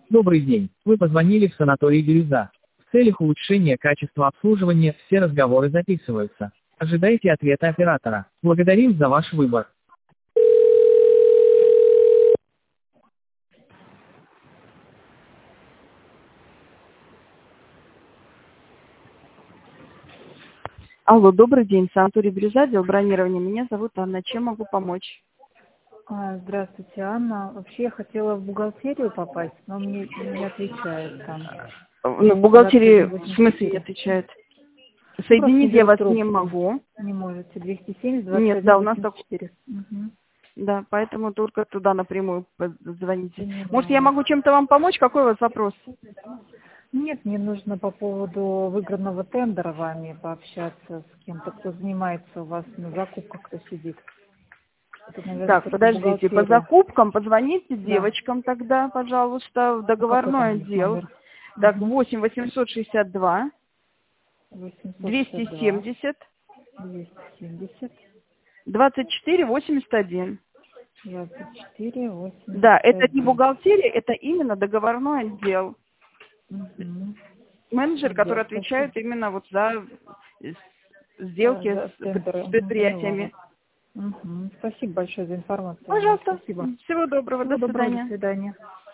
Добрый день. Вы позвонили в санаторий «Бирюза». В целях улучшения качества обслуживания все разговоры записываются. Ожидайте ответа оператора. Благодарим за ваш выбор. Алло, добрый день. Санаторий «Бирюза», отдел бронирования. Меня зовут Анна. Чем могу помочь? Здравствуйте, Анна. Вообще я хотела в бухгалтерию попасть, но мне не отвечает там. В бухгалтерии в смысле не 274. отвечает? Просто не Соединить я берет вас не трубку. могу. Не можете. 270 Нет, 21 да, у нас так. 84. Угу. Да, поэтому только туда напрямую позвоните. Может, я Понимаю. могу чем-то вам помочь? Какой у вас вопрос? Нет, мне нужно по поводу выигранного тендера вами пообщаться с кем-то, кто занимается у вас на закупках, кто сидит. Это, наверное, Так, кто-то в подождите, по бухгалтерии. закупкам позвоните Да. девочкам тогда, пожалуйста, в А какой договорной там у них отдел. номер? Так, Угу. 8 862 862 270 270 24 81. 24 Да, это не 81. бухгалтерия, это именно договорной отдел. Угу. Менеджер, Отдел, который спасибо. отвечает именно вот за сделки За тендеры. с Угу, поняла предприятиями. вас. Угу. Спасибо большое за информацию, Анна. Пожалуйста, Спасибо. всего доброго, Всего до доброго, до свидания. свидания.